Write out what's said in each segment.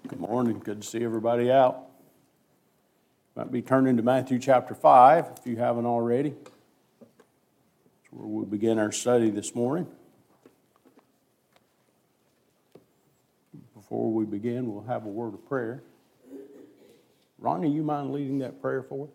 Good morning. Good to see everybody out. Might be turning to Matthew chapter 5 if you haven't already. That's where we'll begin our study this morning. Before we begin, we'll have a word of prayer. Ronnie, you mind leading that prayer for us?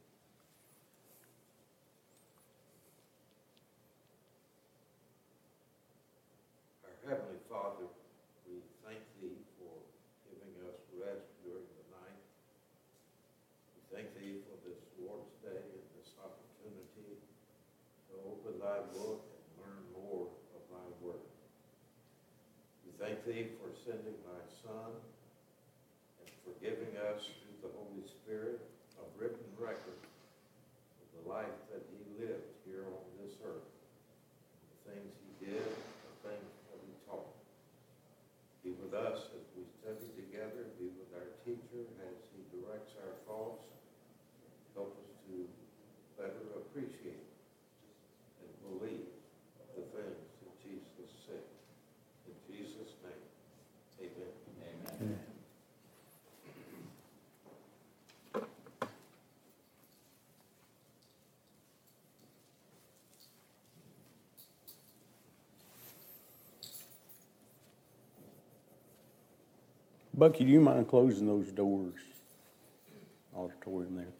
Our Heavenly Father, we thank Thee for giving us rest during the night. We thank Thee for this Lord's Day and this opportunity to open Thy book and learn more of Thy Word. We thank Thee for sending Thy Son and for giving us through the Holy Spirit a written record of the life that He lived here on this earth, the things He did, the things that He taught. Be with us as we study together. Be with our teacher as he directs our thoughts. Help us to better appreciate and believe the things that Jesus said. In Jesus' name, amen. Amen. Bucky, do you mind closing those doors? Auditorium there.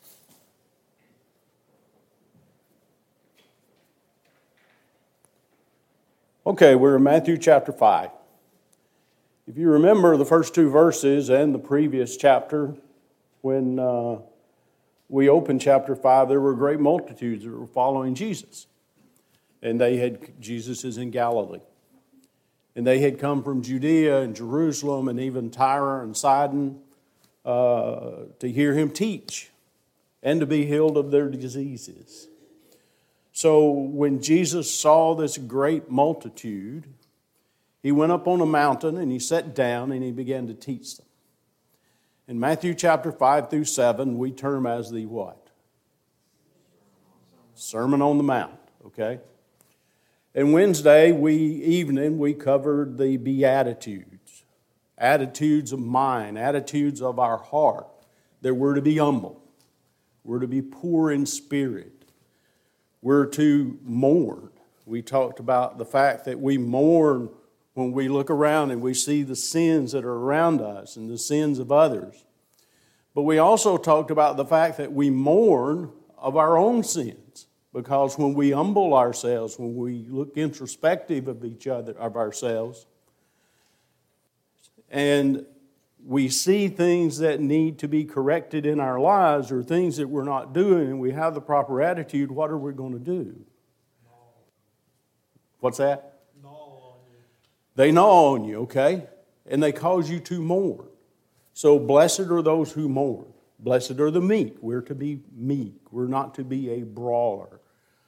Okay, we're in Matthew chapter 5. If you remember the first two verses and the previous chapter, when we opened chapter 5, there were great multitudes that were following Jesus. And Jesus is in Galilee. And they had come from Judea and Jerusalem and even Tyre and Sidon to hear him teach and to be healed of their diseases. So when Jesus saw this great multitude, he went up on a mountain and he sat down and he began to teach them. In Matthew chapter 5 through 7, we term as the what? Sermon on the Mount, okay? And Wednesday evening, we covered the Beatitudes, attitudes of mind, attitudes of our heart, that we're to be humble, we're to be poor in spirit, we're to mourn. We talked about the fact that we mourn when we look around and we see the sins that are around us and the sins of others. But we also talked about the fact that we mourn of our own sins. Because when we humble ourselves, when we look introspective of each other, of ourselves, and we see things that need to be corrected in our lives or things that we're not doing and we have the proper attitude, what are we going to do? What's that? They gnaw on you, okay? And they cause you to mourn. So blessed are those who mourn. Blessed are the meek. We're to be meek. We're not to be a brawler.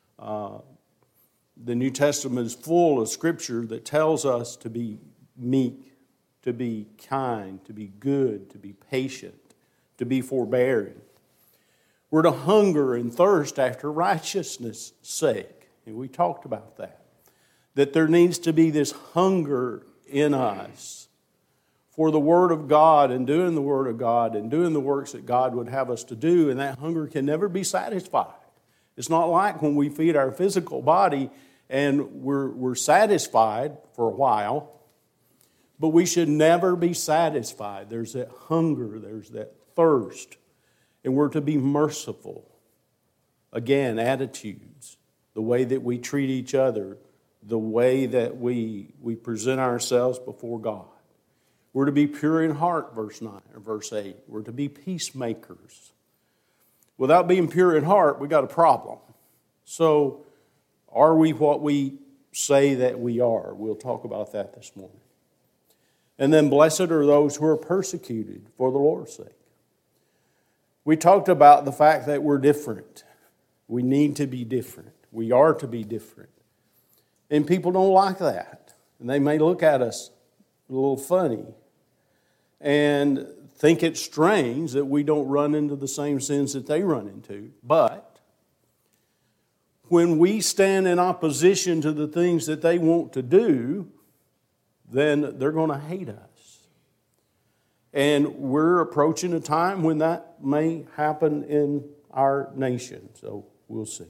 The New Testament is full of scripture that tells us to be meek, to be kind, to be good, to be patient, to be forbearing. We're to hunger and thirst after righteousness' sake. And we talked about that. That there needs to be this hunger in us for the Word of God and doing the Word of God and doing the works that God would have us to do, and that hunger can never be satisfied. It's not like when we feed our physical body and we're satisfied for a while, but we should never be satisfied. There's that hunger, there's that thirst, and we're to be merciful. Again, attitudes, the way that we treat each other, the way that we present ourselves before God. We're to be pure in heart, verse 9 or verse 8. We're to be peacemakers. Without being pure in heart, we got a problem. So, are we what we say that we are? We'll talk about that this morning. And then, blessed are those who are persecuted for the Lord's sake. We talked about the fact that we're different. We need to be different. We are to be different. And people don't like that. And they may look at us a little funny and think it's strange that we don't run into the same sins that they run into. But when we stand in opposition to the things that they want to do, then they're going to hate us. And we're approaching a time when that may happen in our nation. So we'll see.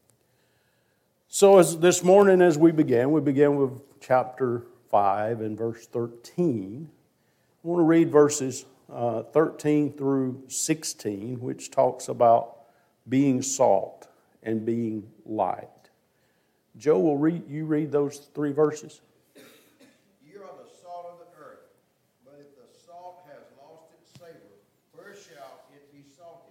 So as this morning as we begin with chapter 5 and verse 13. I want to read verses 13 through 16, which talks about being salt and being light. Joe, will you read those 3 verses? You are the salt of the earth, but if the salt has lost its savor, wherewith shall it be salted?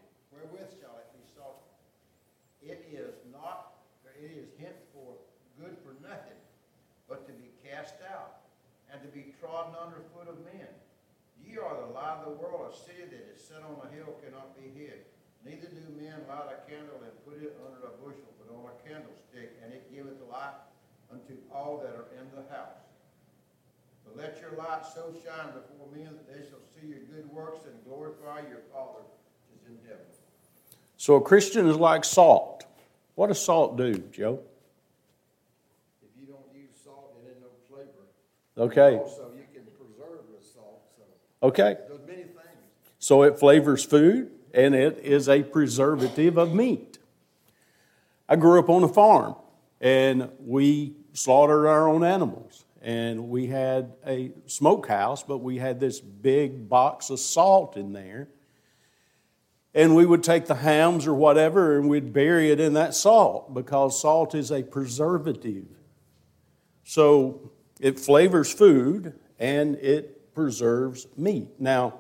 It is henceforth good for nothing, but to be cast out, and to be trodden under foot of men. Ye are the light of the world. A city that is set on a hill cannot be hid. Neither do men light a candle and put it under a bushel, but on a candlestick, and it giveth light unto all that are in the house. So let your light so shine before men that they shall see your good works and glorify your Father which is in heaven. So a Christian is like salt. What does salt do, Joe? If you don't use salt, it ain't no flavor. Okay. Also, you can preserve with salt. So Okay. it does many things. So it flavors food, and it is a preservative of meat. I grew up on a farm, and we slaughtered our own animals. And we had a smokehouse, but we had this big box of salt in there. And we would take the hams or whatever, and we'd bury it in that salt, because salt is a preservative. So it flavors food, and it preserves meat. Now,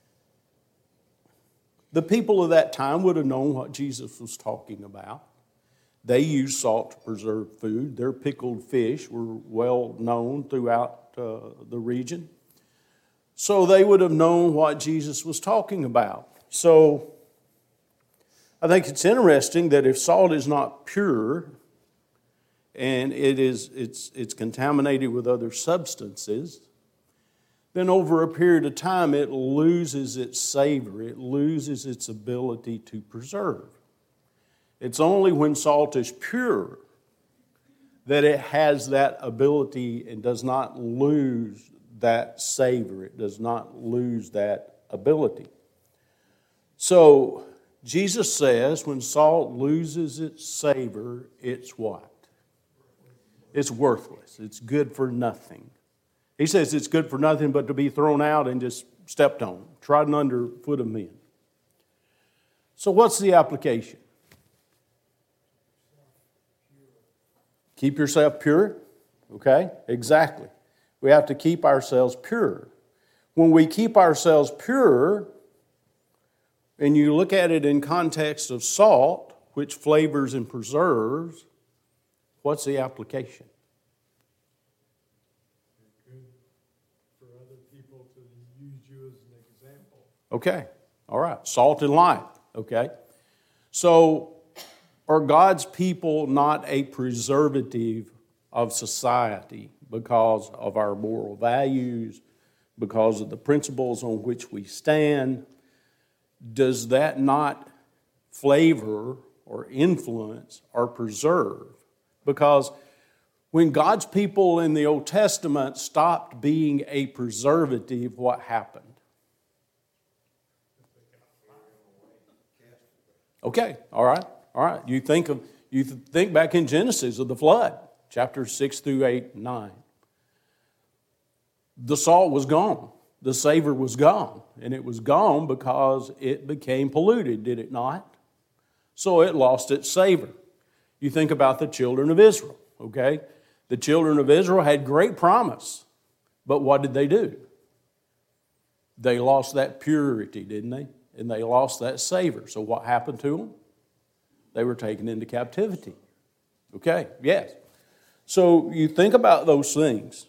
the people of that time would have known what Jesus was talking about. They used salt to preserve food. Their pickled fish were well known throughout the region. So they would have known what Jesus was talking about. So I think it's interesting that if salt is not pure and it's contaminated with other substances, then over a period of time it loses its savor, it loses its ability to preserve. It's only when salt is pure that it has that ability and does not lose that savor, it does not lose that ability. So Jesus says when salt loses its savor, it's what? It's worthless. It's good for nothing. He says it's good for nothing but to be thrown out and just stepped on, trodden under foot of men. So what's the application? Keep yourself pure. Okay, exactly. We have to keep ourselves pure. When we keep ourselves pure, and you look at it in context of salt, which flavors and preserves, what's the application? Good for other people to use you as an example. Okay, all right. Salt and light, okay? So are God's people not a preservative of society because of our moral values, because of the principles on which we stand? Does that not flavor or influence or preserve? Because when God's people in the Old Testament stopped being a preservative, what happened? Okay, all right. You think back in Genesis of the flood, chapters 6 through 8 and 9. The salt was gone. The savor was gone. And it was gone because it became polluted, did it not? So it lost its savor. You think about the children of Israel, okay? The children of Israel had great promise. But what did they do? They lost that purity, didn't they? And they lost that savor. So what happened to them? They were taken into captivity. Okay, yes. So you think about those things.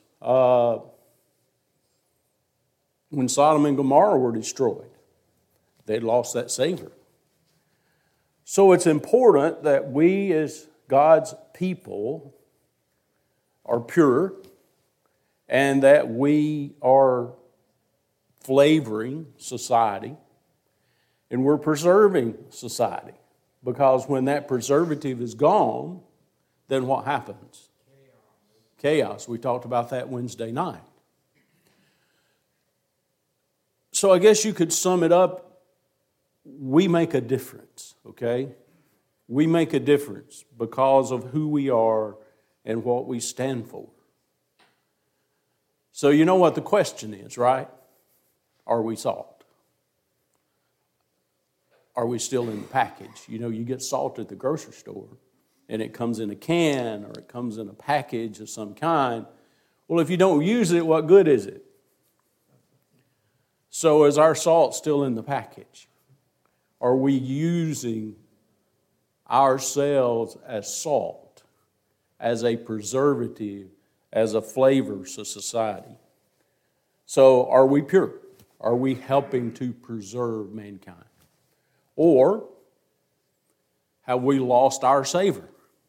When Sodom and Gomorrah were destroyed, they'd lost that savor. So it's important that we as God's people are pure and that we are flavoring society and we're preserving society. Because when that preservative is gone, then what happens? Chaos. We talked about that Wednesday night. So I guess you could sum it up, we make a difference, okay? We make a difference because of who we are and what we stand for. So you know what the question is, right? Are we salt? Are we still in the package? You know, you get salt at the grocery store, and it comes in a can or it comes in a package of some kind. Well, if you don't use it, what good is it? So is our salt still in the package? Are we using ourselves as salt, as a preservative, as a flavor to society? So are we pure? Are we helping to preserve mankind? Or have we lost our savor?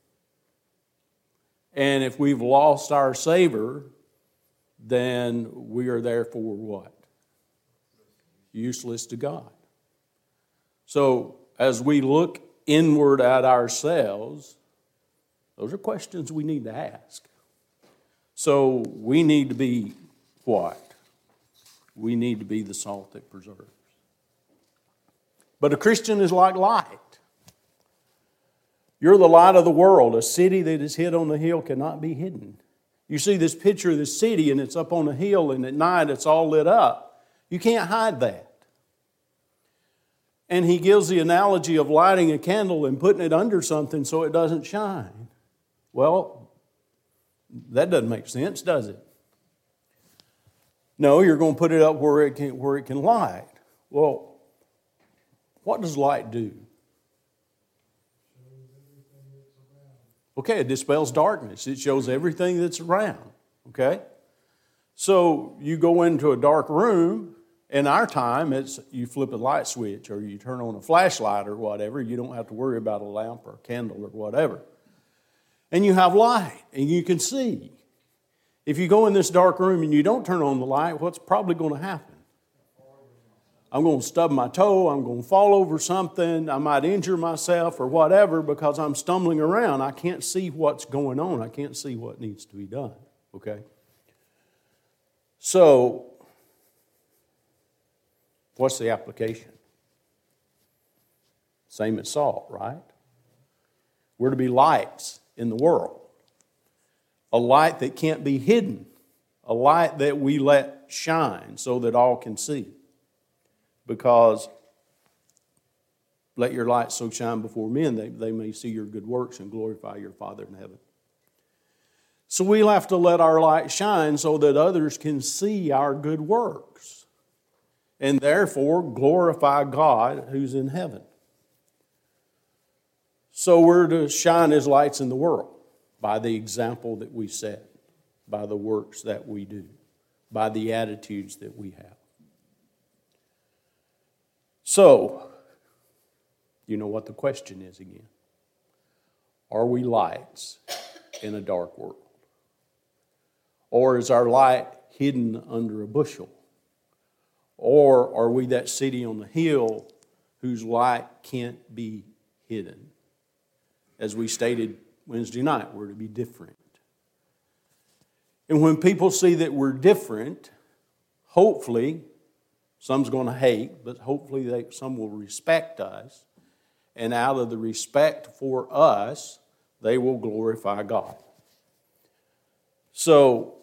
And if we've lost our savor, then we are therefore what? Useless to God. So as we look inward at ourselves, those are questions we need to ask. So we need to be what? We need to be the salt that preserves. But a Christian is like light. You're the light of the world. A city that is hid on the hill cannot be hidden. You see this picture of this city and it's up on a hill and at night it's all lit up. You can't hide that. And he gives the analogy of lighting a candle and putting it under something so it doesn't shine. Well, that doesn't make sense, does it? No, you're going to put it up where it can light. Well, what does light do? Okay, it dispels darkness. It shows everything that's around. Okay? So you go into a dark room. In our time, it's you flip a light switch or you turn on a flashlight or whatever. You don't have to worry about a lamp or a candle or whatever. And you have light and you can see. If you go in this dark room and you don't turn on the light, what's probably going to happen? I'm going to stub my toe. I'm going to fall over something. I might injure myself or whatever because I'm stumbling around. I can't see what's going on. I can't see what needs to be done. Okay? So, what's the application? Same as salt, right? We're to be lights in the world. A light that can't be hidden. A light that we let shine so that all can see. Because let your light so shine before men they may see your good works and glorify your Father in heaven. So we'll have to let our light shine so that others can see our good works. And therefore glorify God who's in heaven. So we're to shine as lights in the world by the example that we set, by the works that we do, by the attitudes that we have. So, you know what the question is again. Are we lights in a dark world? Or is our light hidden under a bushel? Or are we that city on the hill whose light can't be hidden? As we stated Wednesday night, we're to be different. And when people see that we're different, hopefully, some's going to hate, but hopefully some will respect us. And out of the respect for us, they will glorify God. So,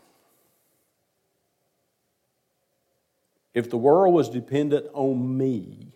if the world was dependent on me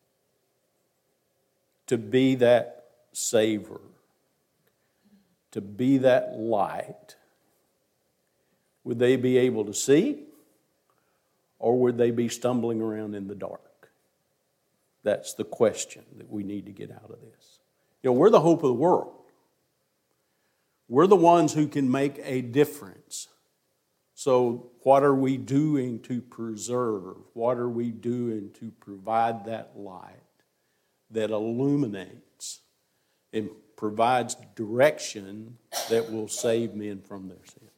to be that savor, to be that light, would they be able to see? Or would they be stumbling around in the dark? That's the question that we need to get out of this. You know, we're the hope of the world. We're the ones who can make a difference. So what are we doing to preserve? What are we doing to provide that light that illuminates and provides direction that will save men from their sins?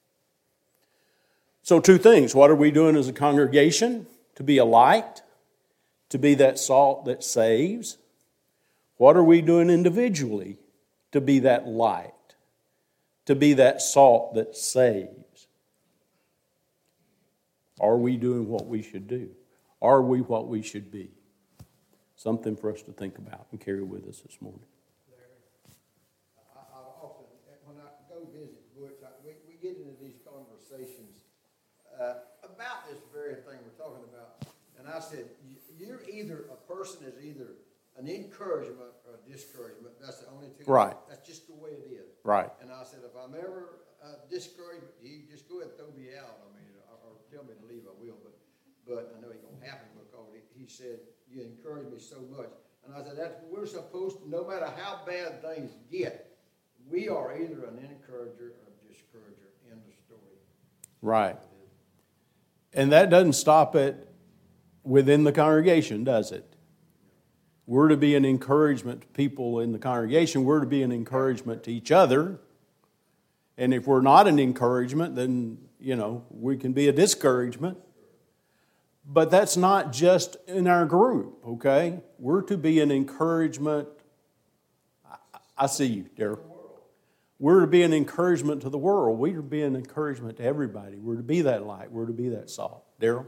So two things. What are we doing as a congregation? To be a light, to be that salt that saves. What are we doing individually? To be that light, to be that salt that saves. Are we doing what we should do? Are we what we should be? Something for us to think about and carry with us this morning. Larry, I often, when I go visit Butch, we get into these conversations about this very thing we're talking about. And I said, you're either, a person is either an encouragement or a discouragement. That's the only two. Right. That's just the way it is. Right. And I said, if I'm ever discouraged, you just go ahead and throw me out. I mean, or tell me to leave, I will. But I know it won't happen because he said, you encourage me so much. And I said, we're supposed to, no matter how bad things get, we are either an encourager or a discourager. End of story. Right. And that doesn't stop it within the congregation, does it? We're to be an encouragement to people in the congregation. We're to be an encouragement to each other. And if we're not an encouragement, then, we can be a discouragement. But that's not just in our group, okay? We're to be an encouragement. I see you, Daryl. We're to be an encouragement to the world. We're to be an encouragement to everybody. We're to be that light. We're to be that salt. Daryl?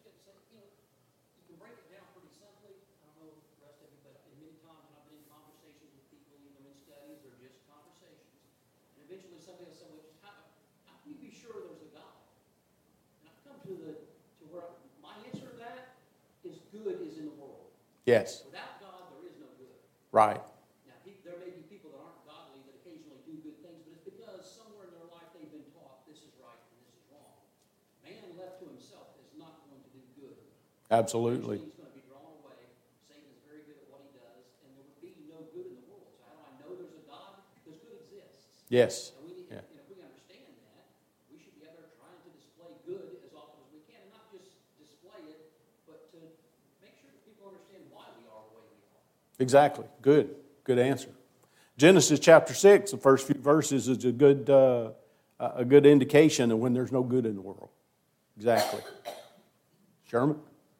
Yes. Without God, there is no good. Right. Now, there may be people that aren't godly that occasionally do good things, but it's because somewhere in their life they've been taught this is right and this is wrong. Man left to himself is not going to do good. Absolutely. He's going to be drawn away. Satan is very good at what he does, and there would be no good in the world. So how do I know there's a God? Because good exists. Yes. And if we understand that, we should be out there trying to display good as often as we can, and not just display it, but to make sure that people understand why we are the way we are. Exactly. Good. Good answer. Genesis chapter 6, the first few verses is a good indication of when there's no good in the world. Exactly. Sherman?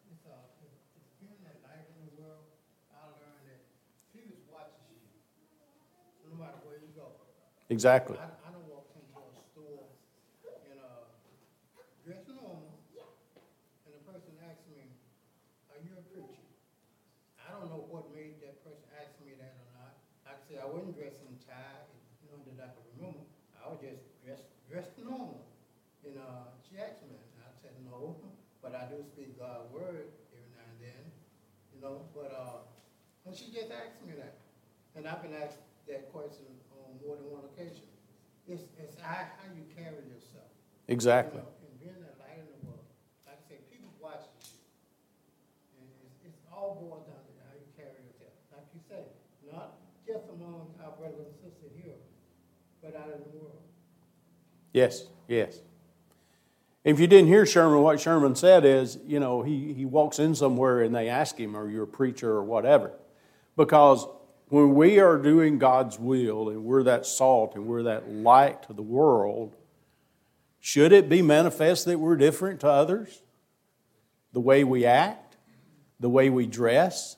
Being that light in the world, I learned that Jesus watches you, no matter where you go. Exactly. I done walked into a store and dressed normal, and the person asked me, "Are you a preacher?" I don't know what made that person ask me that or not. Like I said, I wasn't dressed in tie, that I could remember. I was just dressed normal. And she asked me, and I said no, but I do speak God's word every now and then, But and she just asked me that, and I've been asked that question on more than one occasion. It's how you carry yourself. Exactly. And being that light in the world, like I say, people watch you, and it's all boiled down to how you carry yourself. Like you say, not just among our brothers and sisters here, but out in the world. Yes. Yes. If you didn't hear Sherman, what Sherman said is, he walks in somewhere and they ask him, "Are you a preacher?" or whatever. Because when we are doing God's will and we're that salt and we're that light to the world, should it be manifest that we're different to others? The way we act, the way we dress,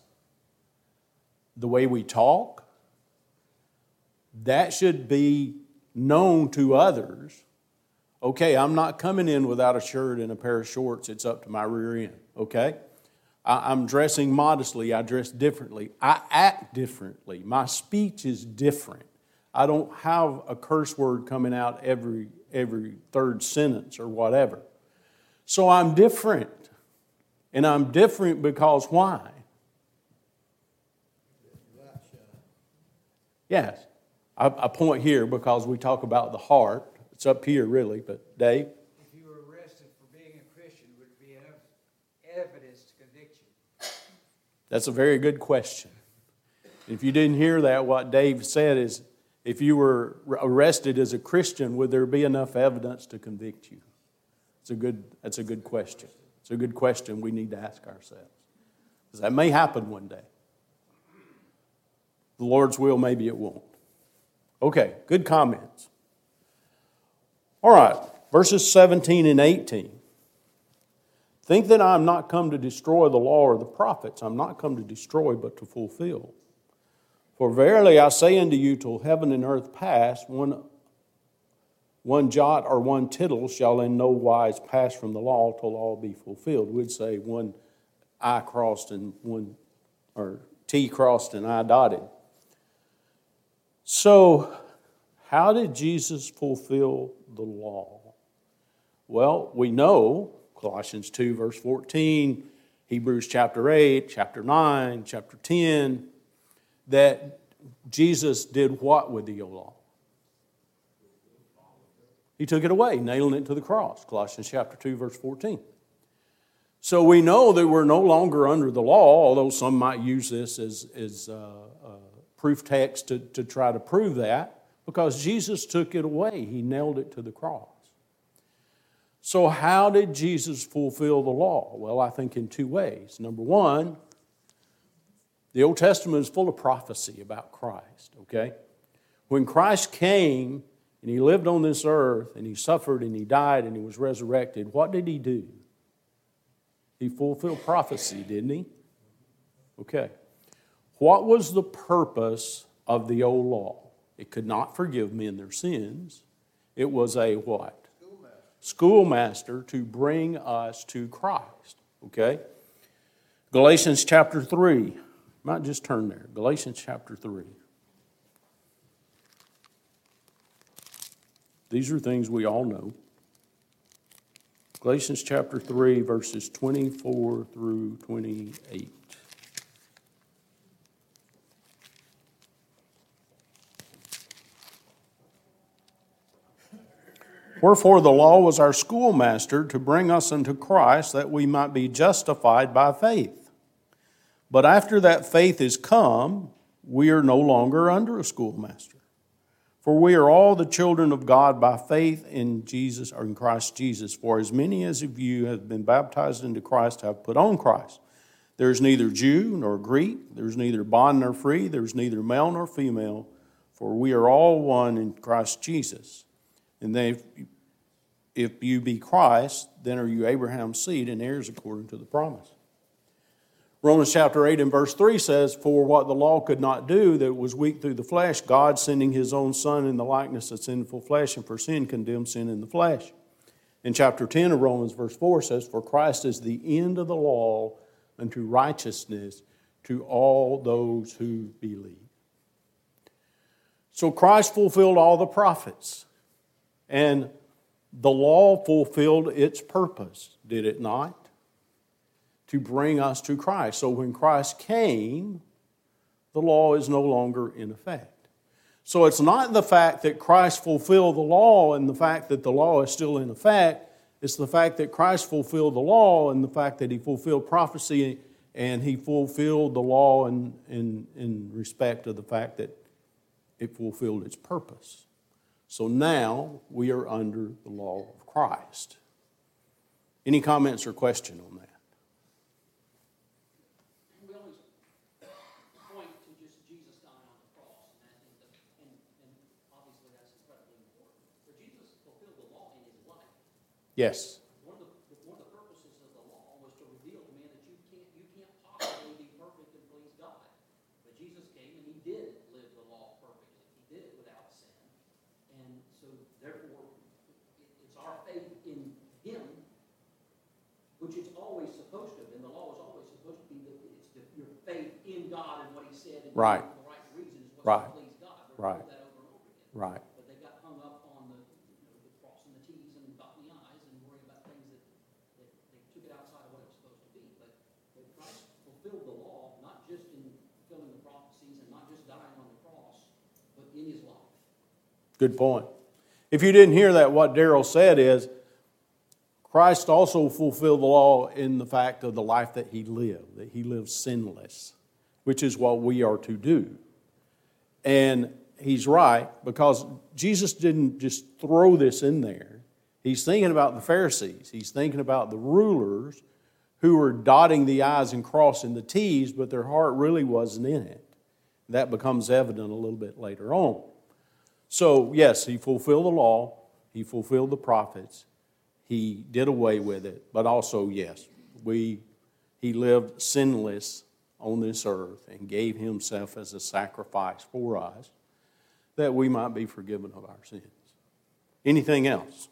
the way we talk, that should be known to others. Okay, I'm not coming in without a shirt and a pair of shorts. It's up to my rear end, okay? I'm dressing modestly. I dress differently. I act differently. My speech is different. I don't have a curse word coming out every third sentence or whatever. So I'm different. And I'm different because why? Yes. I point here because we talk about the heart. It's up here, really, but Dave? If you were arrested for being a Christian, would it be enough evidence to convict you? That's a very good question. If you didn't hear that, what Dave said is, if you were arrested as a Christian, would there be enough evidence to convict you? That's a good question. It's a good question we need to ask ourselves. Because that may happen one day. The Lord's will, maybe it won't. Okay, good comments. All right, verses 17 and 18. Think that I am not come to destroy the law or the prophets. I'm not come to destroy, but to fulfill. For verily I say unto you, till heaven and earth pass, one jot or one tittle shall in no wise pass from the law till all be fulfilled. We'd say one I crossed and one, or T crossed and I dotted. So, how did Jesus fulfill the law? Well, we know Colossians 2, verse 14, Hebrews chapter 8, chapter 9, chapter 10, that Jesus did what with the old law? He took it away, nailing it to the cross. Colossians chapter 2, verse 14. So we know that we're no longer under the law, although some might use this as proof text to try to prove that, because Jesus took it away. He nailed it to the cross. So how did Jesus fulfill the law? Well, I think in two ways. Number one, the Old Testament is full of prophecy about Christ, okay? When Christ came and He lived on this earth and He suffered and He died and He was resurrected, what did He do? He fulfilled prophecy, didn't He? Okay. What was the purpose of the old law? It could not forgive men their sins. It was a what? Schoolmaster to bring us to Christ. Okay? Galatians chapter 3. Might just turn there. Galatians chapter 3. These are things we all know. Galatians chapter 3, verses 24 through 28. Wherefore the law was our schoolmaster to bring us unto Christ, that we might be justified by faith. But after that faith is come, we are no longer under a schoolmaster. For we are all the children of God by faith in Jesus, or in Christ Jesus. For as many as of you have been baptized into Christ have put on Christ. There is neither Jew nor Greek, there is neither bond nor free, there is neither male nor female, for we are all one in Christ Jesus. And then if you be Christ, then are you Abraham's seed and heirs according to the promise. Romans chapter 8 and verse 3 says, for what the law could not do, that was weak through the flesh, God sending His own Son in the likeness of sinful flesh, and for sin condemned sin in the flesh. In chapter 10 of Romans verse 4 says, for Christ is the end of the law unto righteousness to all those who believe. So Christ fulfilled all the prophets. And the law fulfilled its purpose, did it not? To bring us to Christ. So when Christ came, the law is no longer in effect. So it's not the fact that Christ fulfilled the law and the fact that the law is still in effect. It's the fact that Christ fulfilled the law and the fact that He fulfilled prophecy and He fulfilled the law in respect of the fact that it fulfilled its purpose. So now we are under the law of Christ. Any comments or question on that? We always point to just Jesus dying on the cross, and obviously that's incredibly important. But Jesus fulfilled the law in His life. Yes. One of the purposes of the law was to reveal to man that you can't possibly be perfect and please God. But Jesus came and He did live the law perfectly. He did it without sin. And so, therefore, it's our faith in Him, which it's always supposed to, and the law is always supposed to be that your faith in God and what He said and right. for the right reasons was right. to please God. Right. We're told that over and over again. Right. But they got hung up on the crossing the T's and dotting the I's and worrying about things that they took it outside of what it was supposed to be. But Christ fulfilled the law, not just in fulfilling the prophecies and not just dying on the cross, but in His life. Good point. If you didn't hear that, what Darrell said is, Christ also fulfilled the law in the fact of the life that He lived, that He lived sinless, which is what we are to do. And he's right, because Jesus didn't just throw this in there. He's thinking about the Pharisees. He's thinking about the rulers who were dotting the I's and crossing the T's, but their heart really wasn't in it. That becomes evident a little bit later on. So, yes, He fulfilled the law. He fulfilled the prophets. He did away with it. But also, yes, He lived sinless on this earth and gave Himself as a sacrifice for us that we might be forgiven of our sins. Anything else?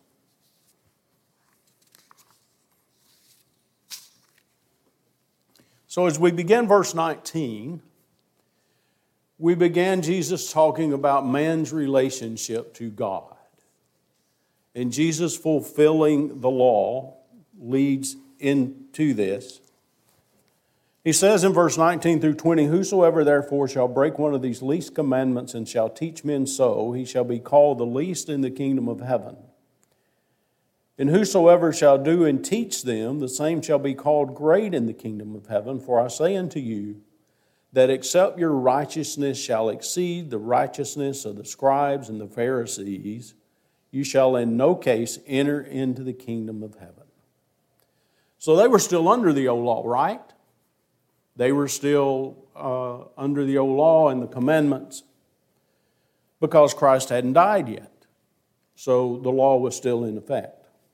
So as we begin verse 19, we began Jesus talking about man's relationship to God. And Jesus fulfilling the law leads into this. He says in verse 19 through 20, "Whosoever therefore shall break one of these least commandments and shall teach men so, he shall be called the least in the kingdom of heaven. And whosoever shall do and teach them, the same shall be called great in the kingdom of heaven. For I say unto you, that except your righteousness shall exceed the righteousness of the scribes and the Pharisees, you shall in no case enter into the kingdom of heaven." So they were still under the old law, right? They were still under the old law and the commandments because Christ hadn't died yet. So the law was still in effect.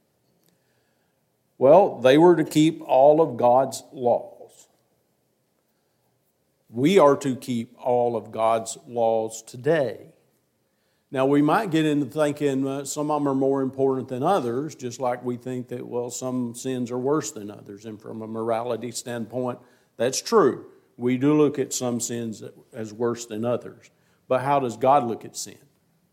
Well, they were to keep all of God's laws. We are to keep all of God's laws today. Now, we might get into thinking some of them are more important than others, just like we think that, well, some sins are worse than others. And from a morality standpoint, that's true. We do look at some sins as worse than others. But how does God look at sin?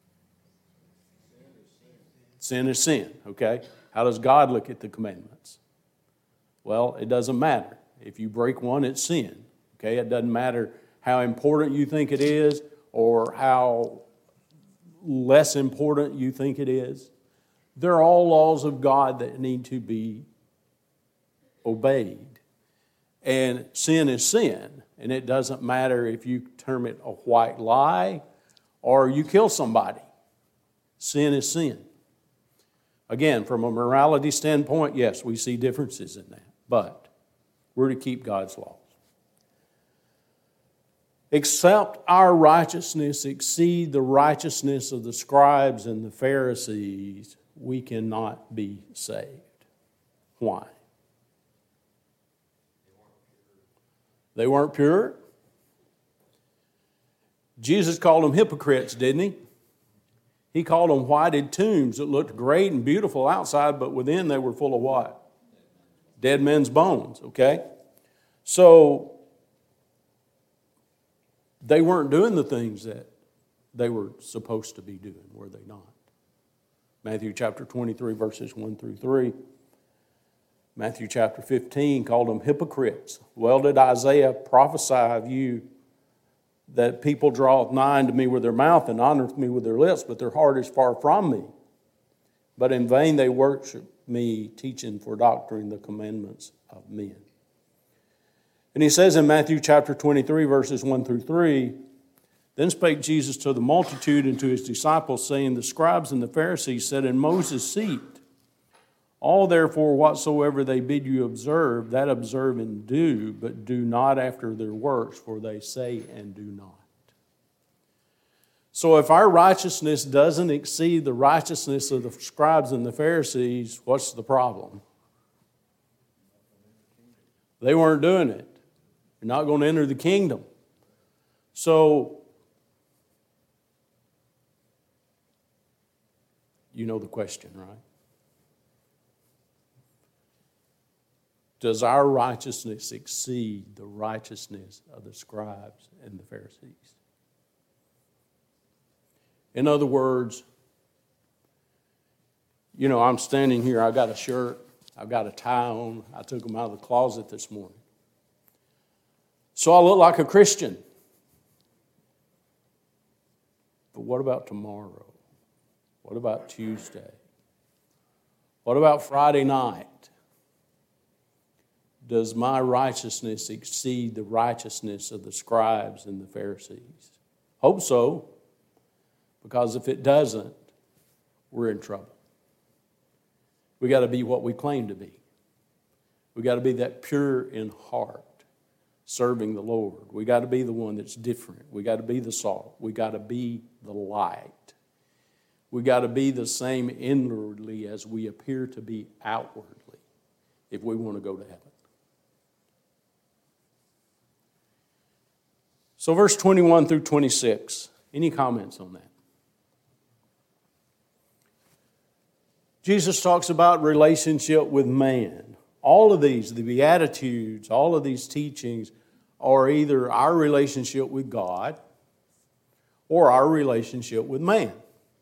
Sin is sin, okay? How does God look at the commandments? Well, it doesn't matter. If you break one, it's sin, okay? It doesn't matter how important you think it is or how less important you think it is. They're all laws of God that need to be obeyed. And sin is sin. And it doesn't matter if you term it a white lie or you kill somebody. Sin is sin. Again, from a morality standpoint, yes, we see differences in that. But we're to keep God's laws. Except our righteousness exceed the righteousness of the scribes and the Pharisees, we cannot be saved. Why? They weren't pure. Jesus called them hypocrites, didn't he? He called them whited tombs that looked great and beautiful outside, but within they were full of what? Dead men's bones, okay? So they weren't doing the things that they were supposed to be doing, were they not? Matthew chapter 23, verses 1 through 3. Matthew chapter 15 called them hypocrites. Well did Isaiah prophesy of you that people draw nigh unto me with their mouth and honoreth me with their lips, but their heart is far from me. But in vain they worship me, teaching for doctrine the commandments of men. And he says in Matthew chapter 23, verses 1 through 3, "Then spake Jesus to the multitude and to his disciples, saying, The scribes and the Pharisees sat in Moses' seat. All therefore whatsoever they bid you observe, that observe and do, but do not after their works, for they say and do not." So if our righteousness doesn't exceed the righteousness of the scribes and the Pharisees, what's the problem? They weren't doing it. They're not going to enter the kingdom. So, you know the question, right? Does our righteousness exceed the righteousness of the scribes and the Pharisees? In other words, you know, I'm standing here, I've got a shirt, I've got a tie on, I took them out of the closet this morning. So I look like a Christian. But what about tomorrow? What about Tuesday? What about Friday night? Does my righteousness exceed the righteousness of the scribes and the Pharisees? Hope so, because if it doesn't, we're in trouble. We got to be what we claim to be. We got to be that pure in heart, serving the Lord. We got to be the one that's different. We got to be the salt. We got to be the light. We got to be the same inwardly as we appear to be outwardly if we want to go to heaven. So verse 21 through 26, any comments on that? Jesus talks about relationship with man. All of these, the Beatitudes, all of these teachings are either our relationship with God or our relationship with man.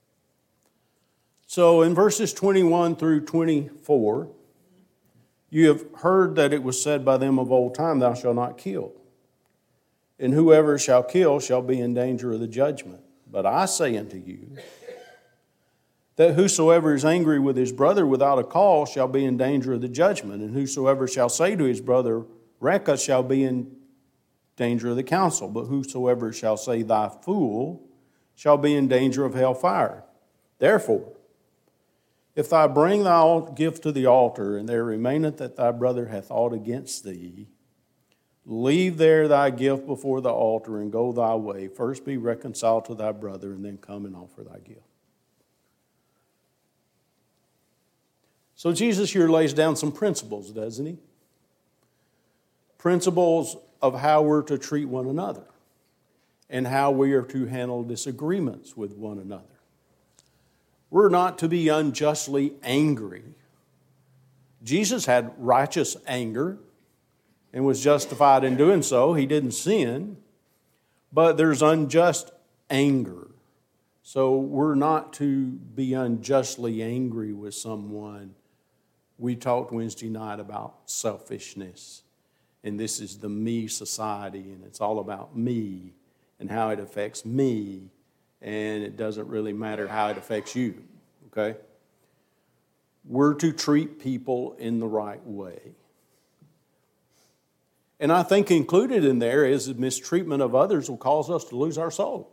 So in verses 21 through 24, you have heard that it was said by them of old time, thou shalt not kill. And whoever shall kill shall be in danger of the judgment. But I say unto you, that whosoever is angry with his brother without a cause shall be in danger of the judgment. And whosoever shall say to his brother, Raca, shall be in danger of the council. But whosoever shall say, thy fool, shall be in danger of hell fire. Therefore, if thou bring thy gift to the altar, and there remaineth that thy brother hath aught against thee, leave there thy gift before the altar, and go thy way. First be reconciled to thy brother, and then come and offer thy gift. So Jesus here lays down some principles, doesn't he? Principles of how we're to treat one another and how we are to handle disagreements with one another. We're not to be unjustly angry. Jesus had righteous anger and was justified in doing so. He didn't sin, but there's unjust anger. So we're not to be unjustly angry with someone. We talked Wednesday night about selfishness, and this is the me society, and it's all about me and how it affects me, and it doesn't really matter how it affects you, okay? We're to treat people in the right way. And I think included in there is the mistreatment of others will cause us to lose our soul.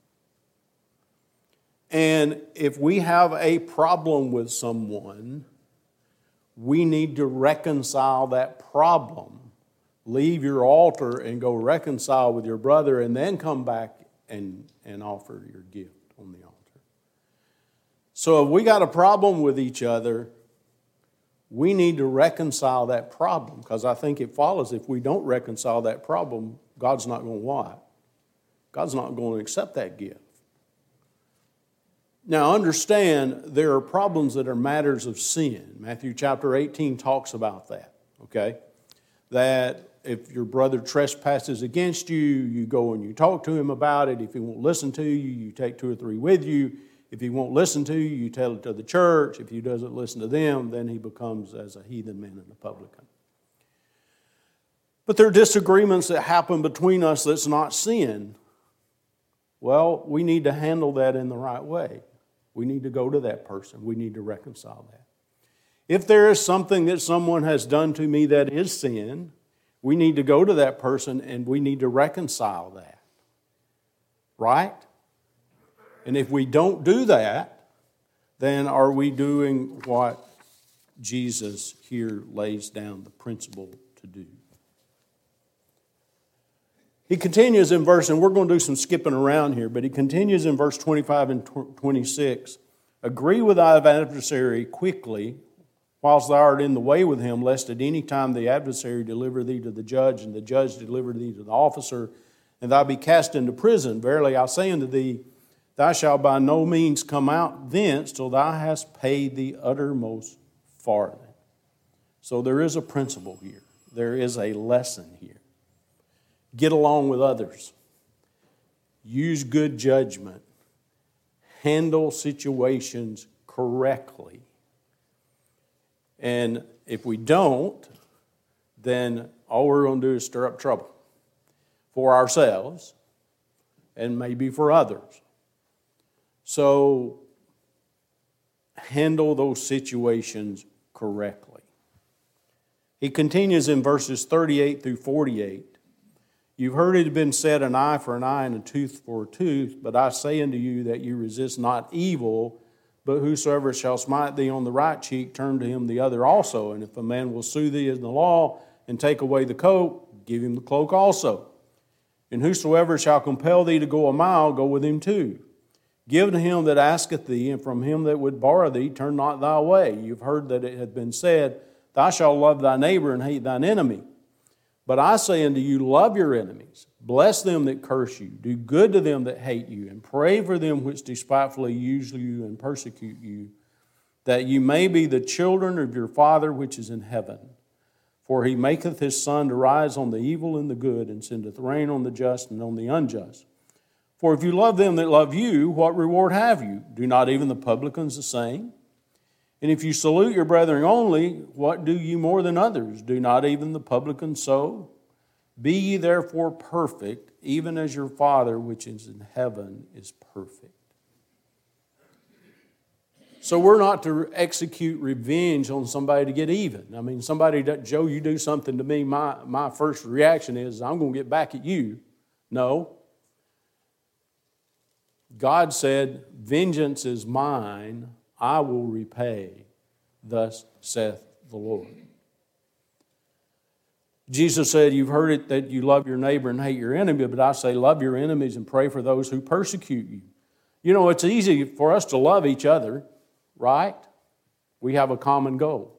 And if we have a problem with someone, we need to reconcile that problem. Leave your altar and go reconcile with your brother, and then come back and offer your gift on the altar. So if we got a problem with each other, we need to reconcile that problem, because I think it follows if we don't reconcile that problem, God's not going to what? God's not going to accept that gift. Now understand, there are problems that are matters of sin. Matthew chapter 18 talks about that, okay? That if your brother trespasses against you, you go and you talk to him about it. If he won't listen to you, you take 2 or 3 with you. If he won't listen to you, you tell it to the church. If he doesn't listen to them, then he becomes as a heathen man and a publican. But there are disagreements that happen between us that's not sin. Well, we need to handle that in the right way. We need to go to that person. We need to reconcile that. If there is something that someone has done to me that is sin, we need to go to that person and we need to reconcile that. Right? And if we don't do that, then are we doing what Jesus here lays down the principle to do? He continues in verse, and we're going to do some skipping around here, but he continues in verse 25 and 26. Agree with thy adversary quickly, whilst thou art in the way with him, lest at any time the adversary deliver thee to the judge, and the judge deliver thee to the officer, and thou be cast into prison. Verily I say unto thee, thou shalt by no means come out thence till thou hast paid the uttermost farthing. So there is a principle here. There is a lesson here. Get along with others. Use good judgment. Handle situations correctly. And if we don't, then all we're going to do is stir up trouble for ourselves and maybe for others. So handle those situations correctly. He continues in verses 38 through 48. You've heard it have been said, an eye for an eye and a tooth for a tooth, but I say unto you that you resist not evil, but whosoever shall smite thee on the right cheek, turn to him the other also. And if a man will sue thee in the law and take away the coat, give him the cloak also. And whosoever shall compel thee to go a mile, go with him too. Give to him that asketh thee, and from him that would borrow thee, turn not thy way. You've heard that it hath been said, thou shalt love thy neighbor and hate thine enemy. But I say unto you, love your enemies, bless them that curse you, do good to them that hate you, and pray for them which despitefully use you and persecute you, that you may be the children of your Father which is in heaven. For he maketh his sun to rise on the evil and the good, and sendeth rain on the just and on the unjust. For if you love them that love you, what reward have you? Do not even the publicans the same? And if you salute your brethren only, what do you more than others? Do not even the publicans so? Be ye therefore perfect, even as your Father which is in heaven is perfect. So we're not to execute revenge on somebody to get even. I mean, somebody that, Joe, you do something to me, my first reaction is, I'm going to get back at you. No. God said, vengeance is mine, I will repay. Thus saith the Lord. Jesus said, you've heard it that you love your neighbor and hate your enemy, but I say love your enemies and pray for those who persecute you. You know, it's easy for us to love each other, right? We have a common goal.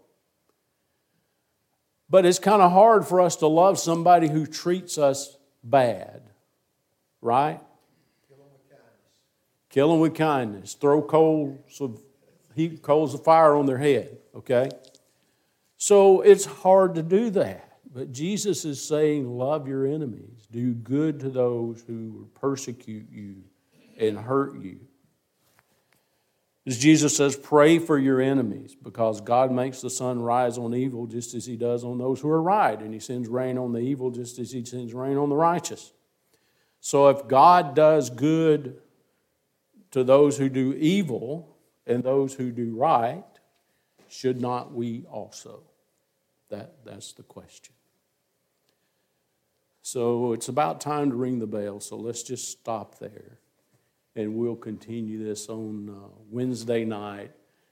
But it's kind of hard for us to love somebody who treats us bad, right? Kill them with kindness. Throw coals of fire on their head, okay? So it's hard to do that. But Jesus is saying, love your enemies. Do good to those who persecute you and hurt you. As Jesus says, pray for your enemies, because God makes the sun rise on evil just as he does on those who are right, and he sends rain on the evil just as he sends rain on the righteous. So if God does good to those who do evil and those who do right, should not we also? That's the question. So it's about time to ring the bell, so let's just stop there. And we'll continue this on Wednesday night.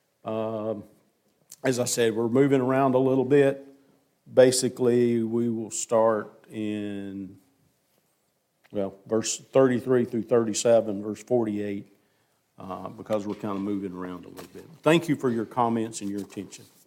As I said, we're moving around a little bit. Basically, we will start in, verse 33 through 37, verse 48, because we're kind of moving around a little bit. Thank you for your comments and your attention.